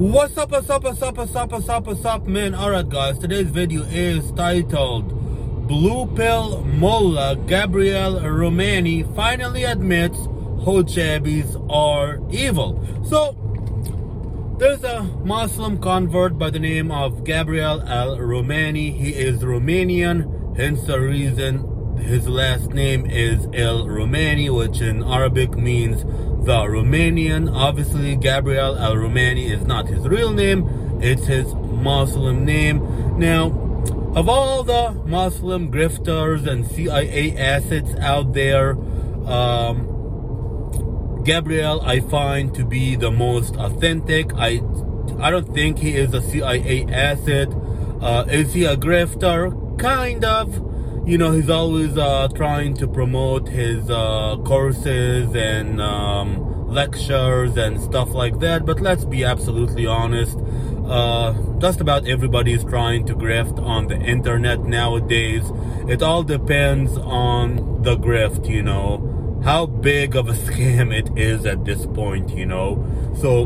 What's up, man? Alright, guys, today's video is titled Blue Pill Mullah Gabriel Romani finally admits hijabis are evil. So, there's a Muslim convert by the name of Gabriel Al Romani. He is Romanian, hence the reason his last name is El Romani, which in Arabic means the Romanian. Obviously, Gabriel Al Romani is not his real name, it's his Muslim name. Now, of all the Muslim grifters and CIA assets out there, Gabriel I find to be the most authentic. I don't think he is a CIA asset. Is he a grifter? Kind of. You know, he's always trying to promote his courses and lectures and stuff like that. But let's be absolutely honest. Just about everybody is trying to grift on the internet nowadays. It all depends on the grift, you know. How big of a scam it is at this point, you know. So,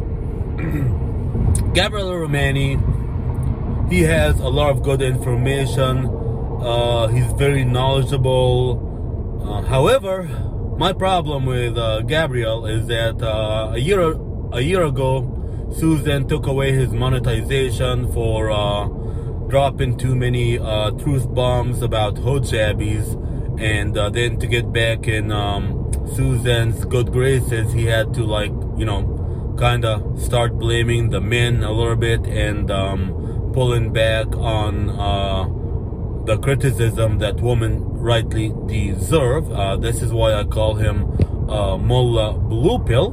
Gabriel Romani, he has a lot of good information. He's very knowledgeable. However, my problem with Gabriel is that a year ago, Susan took away his monetization for dropping too many truth bombs about hijabis, and then to get back in Susan's good graces, he had to, like, you know, kind of start blaming the men a little bit and pulling back on the criticism that women rightly deserve. This is why I call him Mullah Blue Pill.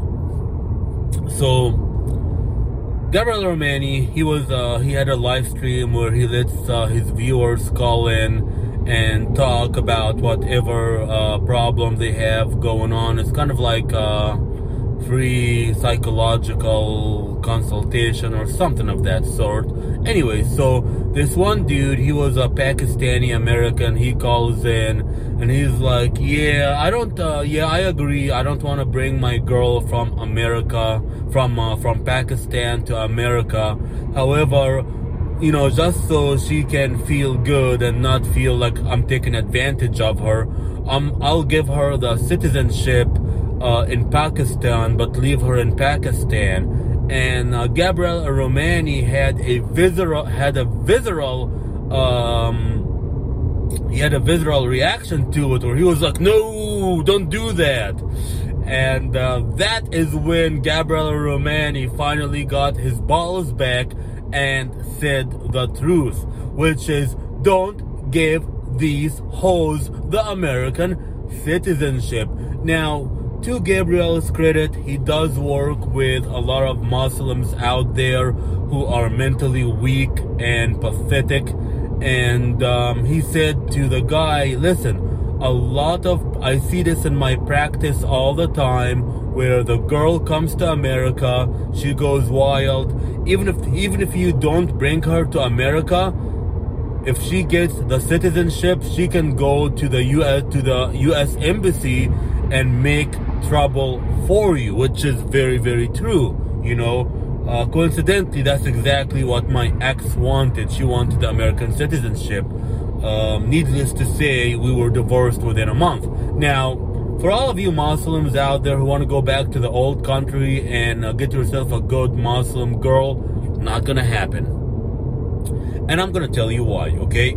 So, Gabriel Romani, he had a live stream where he lets his viewers call in and talk about whatever problem they have going on. It's kind of like free psychological consultation or something of that sort. Anyway, so this one dude, he was a Pakistani American. He calls in and he's like, yeah, I agree. I don't want to bring my girl from America, from Pakistan to America. However, you know, just so she can feel good and not feel like I'm taking advantage of her, I'll give her the citizenship in Pakistan, but leave her in Pakistan. And Gabriel Romani had a visceral reaction to it, where he was like, no, don't do that. And that is when Gabriel Romani finally got his balls back and said the truth, which is, don't give these hoes the American citizenship. Now, to Gabriel's credit, he does work with a lot of Muslims out there who are mentally weak and pathetic. And he said to the guy, listen, I see this in my practice all the time, where the girl comes to America, she goes wild. Even if you don't bring her to America, if she gets the citizenship, she can go to the U.S. Embassy and make trouble for you, which is very, very true. You know, coincidentally, that's exactly what my ex wanted. She wanted the American citizenship. Needless to say, we were divorced within a month. Now, for all of you Muslims out there who want to go back to the old country and get yourself a good Muslim girl, not gonna happen. And I'm gonna tell you why, okay?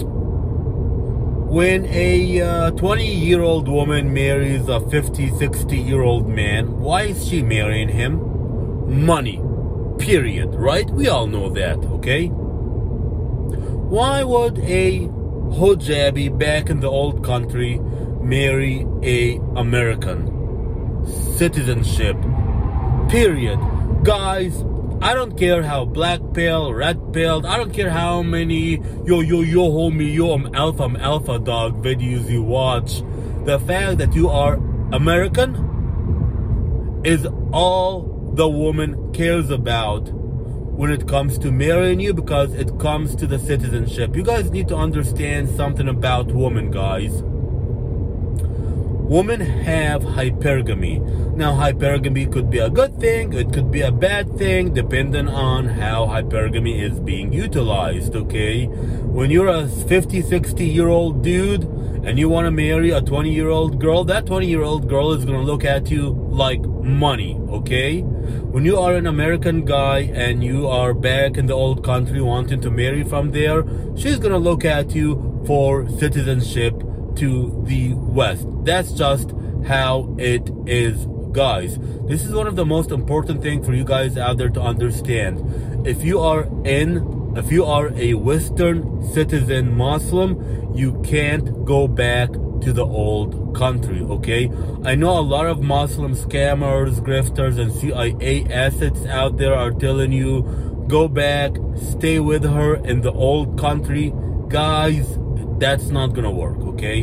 When a 20-year-old woman marries a 50, 60-year-old man, why is she marrying him? Money. Period. Right? We all know that, okay? Why would a hijabi back in the old country marry a American? Citizenship. Period. Guys, I don't care how black pill, red pill, I don't care how many yo homie, I'm alpha dog videos you watch. The fact that you are American is all the woman cares about when it comes to marrying you, because it comes to the citizenship. You guys need to understand something about women, guys. women have hypergamy. Now, hypergamy could be a good thing, it could be a bad thing, depending on how hypergamy is being utilized, okay? When you're a 50, 60-year-old dude and you want to marry a 20-year-old girl, that 20-year-old girl is going to look at you like money, okay? When you are an American guy and you are back in the old country wanting to marry from there, she's going to look at you for citizenship to the West. That's just how it is, guys. This is one of the most important things for you guys out there to understand. If you are a Western citizen Muslim, you can't go back to the old country, okay? I know a lot of Muslim scammers, grifters, and CIA assets out there are telling you, go back, stay with her in the old country. Guys, that's not gonna work, okay?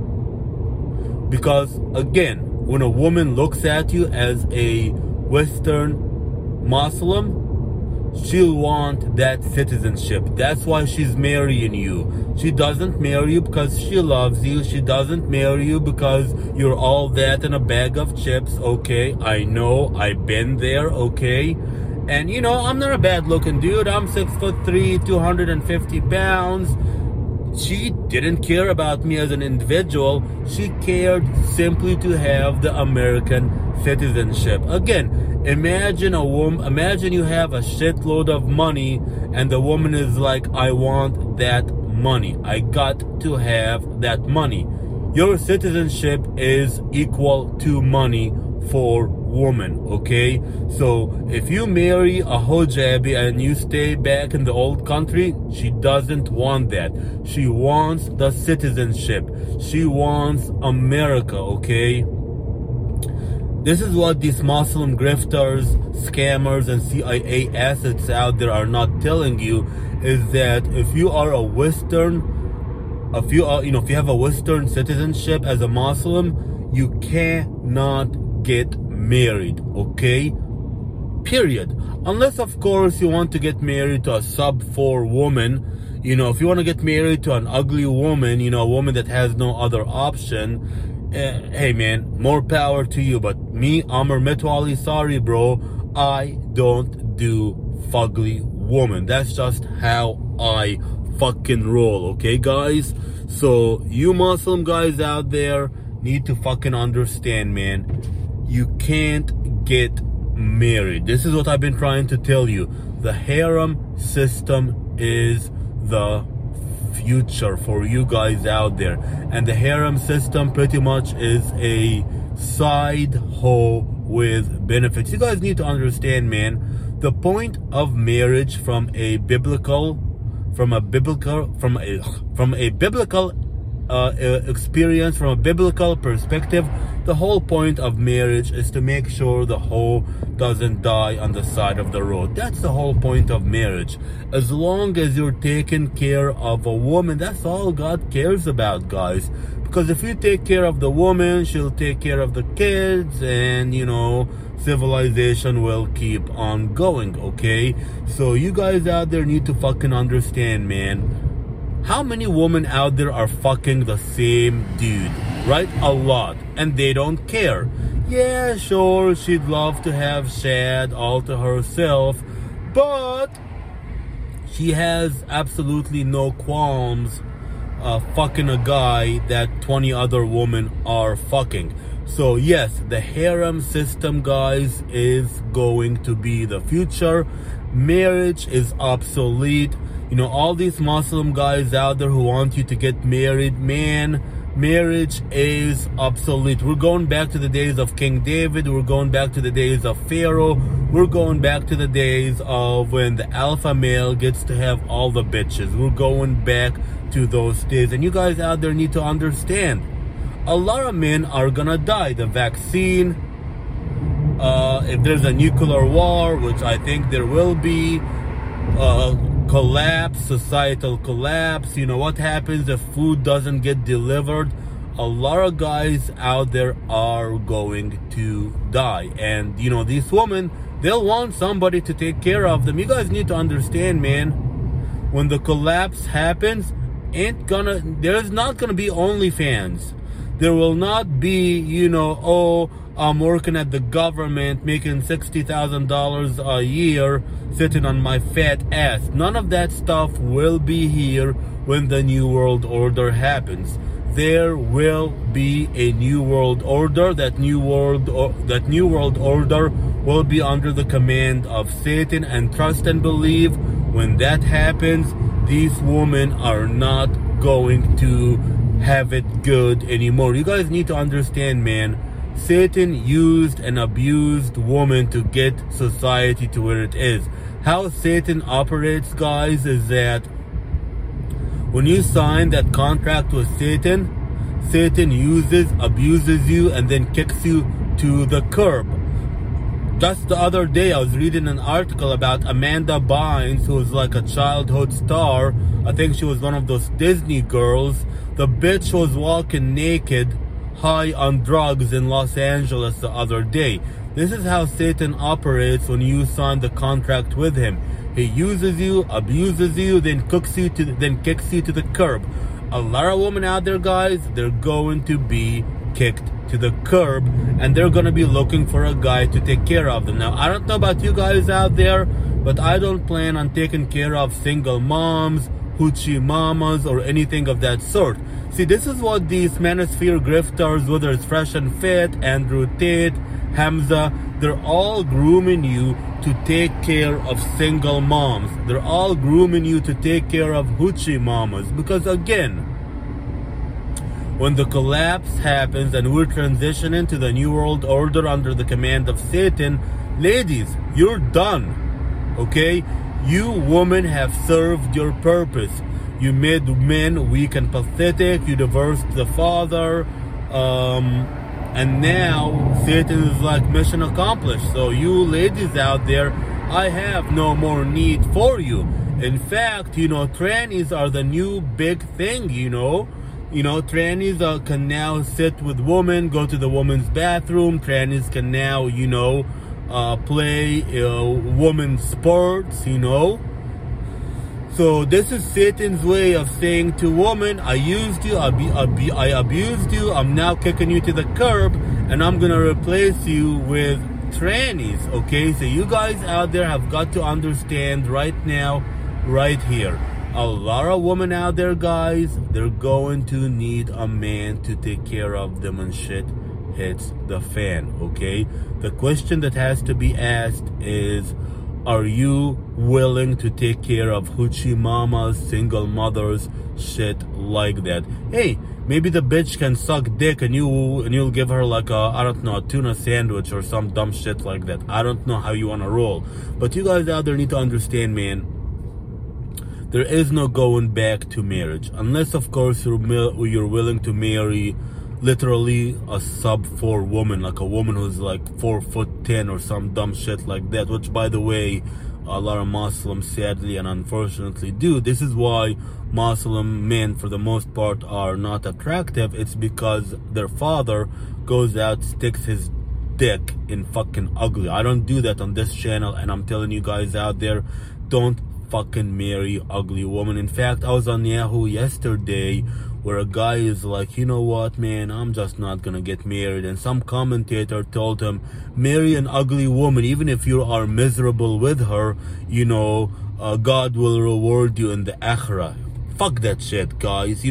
Because again, when a woman looks at you as a Western Muslim, she'll want that citizenship. That's why she's marrying you. She doesn't marry you because she loves you. She doesn't marry you because you're all that in a bag of chips, okay? I know, I've been there, okay? And you know, I'm not a bad looking dude. I'm 6'3", 250 pounds. She didn't care about me as an individual. She cared simply to have the American citizenship. Again, imagine you have a shitload of money and the woman is like, I want that money. I got to have that money. Your citizenship is equal to money for woman, okay? So if you marry a hijabi and you stay back in the old country, she doesn't want that. She wants the citizenship. She wants America, okay? This is what these Muslim grifters, scammers, and CIA assets out there are not telling you, is that if you are a Western, if you have a Western citizenship as a Muslim, you cannot get married, okay? Period. Unless, of course, you want to get married to a sub-4 woman. You know, if you want to get married to an ugly woman, you know, a woman that has no other option, hey man, more power to you. But me, Amr Metwali, sorry bro, I don't do fugly woman. That's just how I fucking roll, okay guys? So you Muslim guys out there need to fucking understand, man. You can't get married. This is what I've been trying to tell you. The harem system is the future for you guys out there. And the harem system pretty much is a side hoe with benefits. You guys need to understand, man, the point of marriage from a biblical experience, from a biblical perspective, the whole point of marriage is to make sure the hoe doesn't die on the side of the road. That's the whole point of marriage. As long as you're taking care of a woman, that's all God cares about, guys. Because if you take care of the woman, she'll take care of the kids, and you know, civilization will keep on going, okay? So you guys out there need to fucking understand, man. How many women out there are fucking the same dude, right? A lot. And they don't care. Yeah, sure, she'd love to have Shad all to herself, but she has absolutely no qualms fucking a guy that 20 other women are fucking. So yes, the harem system, guys, is going to be the future. Marriage is obsolete. You know, all these Muslim guys out there who want you to get married, man, marriage is obsolete. We're going back to the days of King David. We're going back to the days of Pharaoh. We're going back to the days of when the alpha male gets to have all the bitches. We're going back to those days. And you guys out there need to understand, a lot of men are gonna die. The vaccine, if there's a nuclear war, which I think there will be, collapse, societal collapse, you know, what happens if food doesn't get delivered? A lot of guys out there are going to die. And you know, these women, they'll want somebody to take care of them. You guys need to understand, man, when the collapse happens, there's not gonna be OnlyFans. There will not be, oh, I'm working at the government making $60,000 a year sitting on my fat ass. None of that stuff will be here when the New World Order happens. There will be a New World Order. That New World Order will be under the command of Satan, and trust and believe, when that happens, these women are not going to have it good anymore. You guys need to understand, man. Satan used and abused women to get society to where it is. How Satan operates, guys, is that when you sign that contract with Satan, Satan abuses you, and then kicks you to the curb. Just the other day, I was reading an article about Amanda Bynes, who was like a childhood star. I think she was one of those Disney girls. The bitch was walking naked, high on drugs in Los Angeles the other day. This is how Satan operates when you sign the contract with him. He uses you, abuses you, then kicks you to the curb. A lot of women out there, guys, they're going to be kicked to the curb, and they're going to be looking for a guy to take care of them. Now, I don't know about you guys out there, but I don't plan on taking care of single moms, hoochie mamas, or anything of that sort. See, this is what these manosphere grifters, whether it's Fresh and Fit, Andrew Tate, Hamza, they're all grooming you to take care of single moms. They're all grooming you to take care of hoochie mamas. Because again, when the collapse happens and we're transitioning to the New World Order under the command of Satan, ladies, you're done. Okay? You women have served your purpose. You made men weak and pathetic. You divorced the father. And now Satan is like, mission accomplished. So you ladies out there, I have no more need for you. In fact, trannies are the new big thing, trannies can now sit with women, go to the woman's bathroom. Trannies can now, play women's sports, So this is Satan's way of saying to women, I used you, I abused you, I'm now kicking you to the curb, and I'm going to replace you with trannies, okay? So you guys out there have got to understand right now, right here. A lot of women out there, guys, they're going to need a man to take care of them when shit hits the fan, okay? The question that has to be asked is, are you willing to take care of hoochie mamas, single mothers, shit like that? Hey, maybe the bitch can suck dick and you'll give her like a tuna sandwich or some dumb shit like that. I don't know how you want to roll. But you guys out there need to understand, man, there is no going back to marriage. Unless, of course, you're willing to marry literally a sub-4 woman, like a woman who's like 4'10" or some dumb shit like that, which, by the way, a lot of Muslims sadly and unfortunately do. This is why Muslim men, for the most part, are not attractive. It's because their father goes out, sticks his dick in fucking ugly. I don't do that on this channel, and I'm telling you guys out there, don't fucking marry ugly woman. In fact, I was on Yahoo yesterday where a guy is like, you know what, man, I'm just not gonna get married. And some commentator told him, marry an ugly woman, even if you are miserable with her, God will reward you in the akhirah. Fuck that shit, guys.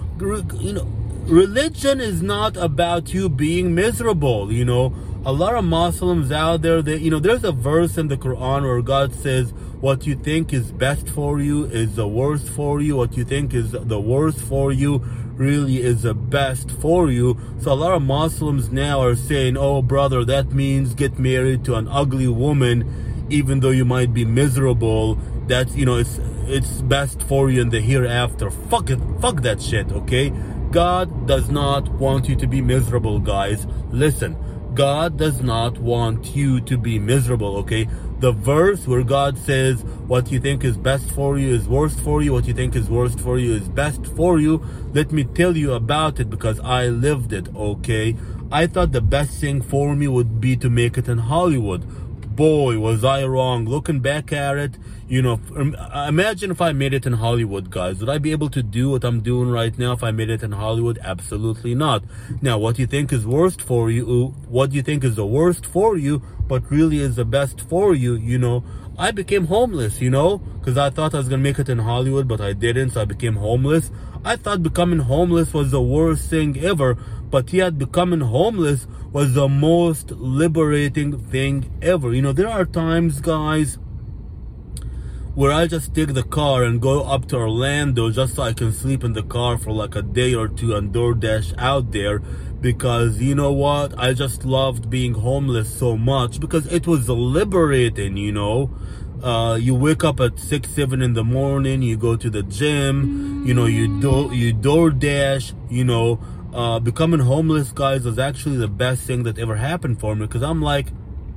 Religion is not about you being miserable, A lot of Muslims out there, there's a verse in the Quran where God says, what you think is best for you is the worst for you. What you think is the worst for you really is the best for you. So a lot of Muslims now are saying, oh, brother, that means get married to an ugly woman, even though you might be miserable. That's, it's best for you in the hereafter. Fuck it. Fuck that shit, okay? God does not want you to be miserable, guys. Listen. God does not want you to be miserable, okay? The verse where God says, what you think is best for you is worst for you, what you think is worst for you is best for you, let me tell you about it because I lived it, okay? I thought the best thing for me would be to make it in Hollywood. boy, was I wrong. Looking back at it, imagine if I made it in Hollywood, guys. Would I be able to do what I'm doing right now if I made it in Hollywood? Absolutely not. Now, what do you think is worst for you? What do you think is the worst for you, but really is the best for you? I became homeless, because I thought I was going to make it in Hollywood, but I didn't, so I became homeless. I thought becoming homeless was the worst thing ever, but yet becoming homeless was the most liberating thing ever. There are times, guys, where I just take the car and go up to Orlando just so I can sleep in the car for like a day or two and DoorDash out there, because you know what? I just loved being homeless so much because it was liberating, You wake up at 6, 7 in the morning, you go to the gym, you DoorDash, becoming homeless, guys, was actually the best thing that ever happened for me, because I'm like,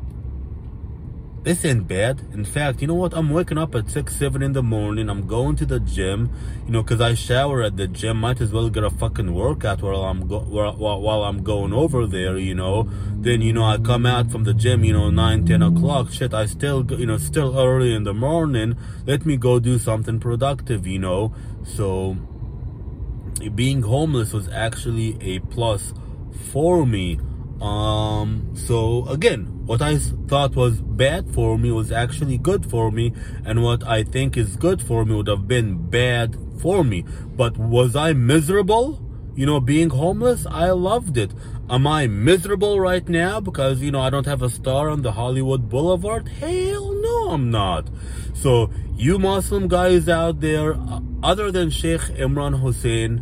this ain't bad. In fact, you know what? I'm waking up at 6, 7 in the morning. I'm going to the gym, because I shower at the gym. Might as well get a fucking workout while I'm going over there, Then, I come out from the gym, 9, 10 o'clock. Shit, I still, still early in the morning. Let me go do something productive, So, being homeless was actually a plus for me. So again, what I thought was bad for me was actually good for me, and what I think is good for me would have been bad for me. But was I miserable? Being homeless? I loved it. Am I miserable right now because, I don't have a star on the Hollywood Boulevard? Hell no, I'm not. So, you Muslim guys out there, other than Sheikh Imran Hosein,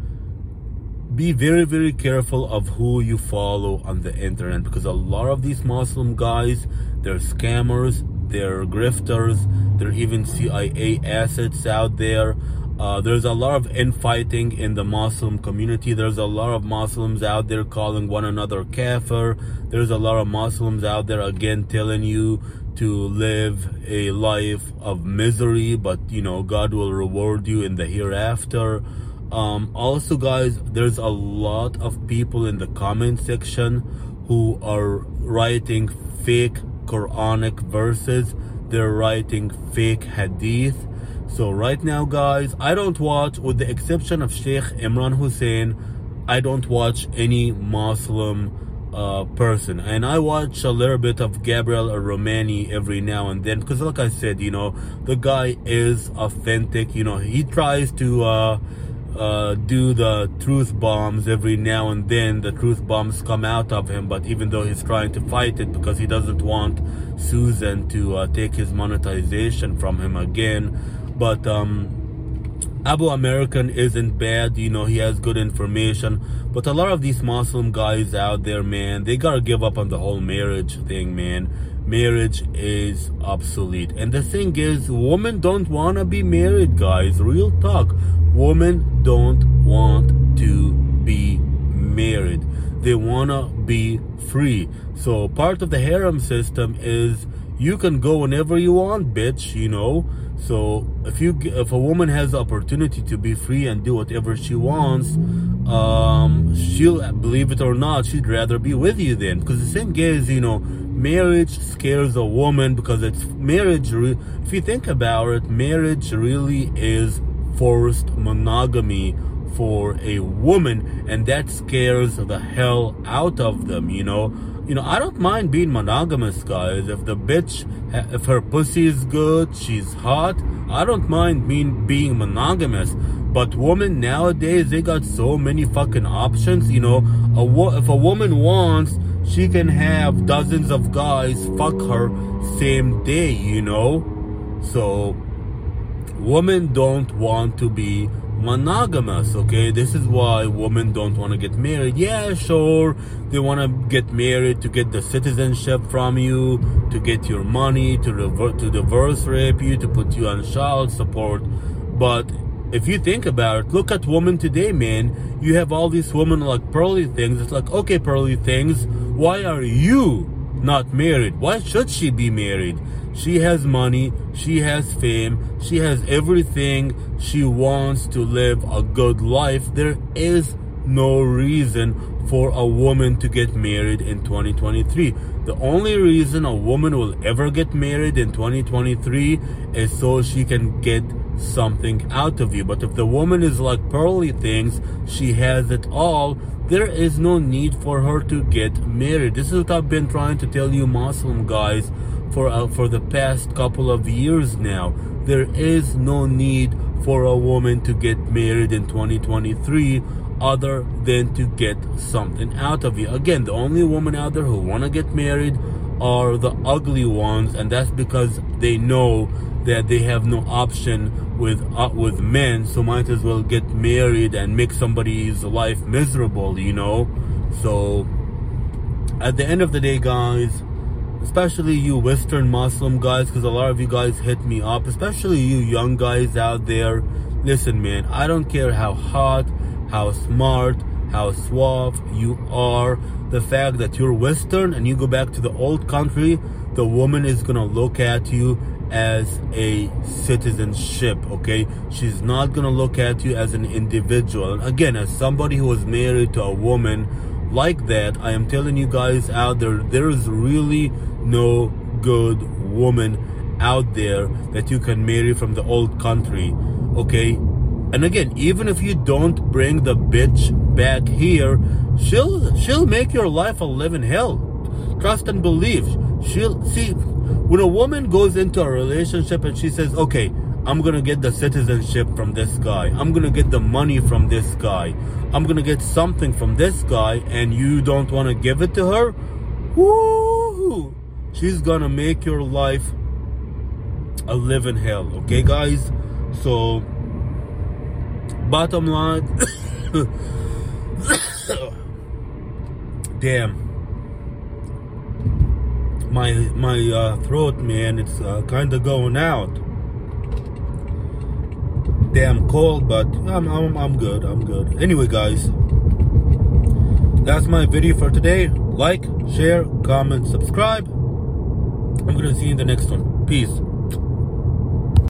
be very, very careful of who you follow on the internet, because a lot of these Muslim guys, they're scammers, they're grifters, they're even CIA assets out there. There's a lot of infighting in the Muslim community. There's a lot of Muslims out there calling one another kafir. There's a lot of Muslims out there, again, telling you to live a life of misery, but, God will reward you in the hereafter. Also, guys, there's a lot of people in the comment section who are writing fake Quranic verses. They're writing fake hadith. So right now, guys, I don't watch, with the exception of Sheikh Imran Hosein, I don't watch any Muslim person. And I watch a little bit of Gabriel Romani every now and then, because like I said, the guy is authentic. He tries to do the truth bombs every now and then. The truth bombs come out of him, but even though he's trying to fight it because he doesn't want Susan to take his monetization from him again. But Abu American isn't bad, he has good information. But a lot of these Muslim guys out there, man, they gotta give up on the whole marriage thing, man. Marriage is obsolete. And the thing is, women don't want to be married, guys. Real talk. Women don't want to be married. They want to be free. So part of the harem system is you can go whenever you want, bitch, So if a woman has the opportunity to be free and do whatever she wants, she'll, believe it or not, she'd rather be with you then. Because the thing is, marriage scares a woman, because it's marriage. If you think about it, marriage really is forced monogamy for a woman, and that scares the hell out of them. I don't mind being monogamous, guys. If the bitch, if her pussy is good, she's hot, I don't mind being monogamous. But women nowadays, they got so many fucking options. If a woman wants, she can have dozens of guys fuck her same day, So, women don't want to be monogamous, okay? This is why women don't want to get married. Yeah, sure, they want to get married to get the citizenship from you, to get your money, to divorce rape you, to put you on child support. But if you think about it, look at women today, man. You have all these women like Pearly Things. It's like, okay, Pearly Things, why are you not married? Why should she be married? She has money, she has fame, she has everything. She wants to live a good life. There is no reason for a woman to get married in 2023. The only reason a woman will ever get married in 2023 is so she can get something out of you. But if the woman is like pearly things, she has it all, there is no need for her to get married. This is what I've been trying to tell you Muslim guys for the past couple of years now. There is no need for a woman to get married in 2023 other than to get something out of you. Again, the only women out there who want to get married are the ugly ones, and that's because they know that they have no option with men, so might as well get married and make somebody's life miserable, you know. So at the end of the day, guys, especially you Western Muslim guys, because a lot of you guys hit me up, especially you young guys out there, listen man, I don't care how hot, how smart, how suave you are, the fact that you're Western and you go back to the old country, the woman is gonna look at you as a citizenship, okay? She's not gonna look at you as an individual. And again, as somebody who was married to a woman like that, I am telling you guys out there, there is really no good woman out there that you can marry from the old country, okay? And again, even if you don't bring the bitch back here, she'll make your life a living hell. Trust and believe. She'll see, when a woman goes into a relationship and she says, okay, I'm gonna get the citizenship from this guy, I'm gonna get the money from this guy, I'm gonna get something from this guy, and you don't want to give it to her, woo, she's gonna make your life a living hell, okay guys? So bottom line, damn, my throat, man, it's kind of going out. Damn cold, but I'm good. Anyway, guys, that's my video for today. Like, share, comment, subscribe. I'm gonna see you in the next one. Peace.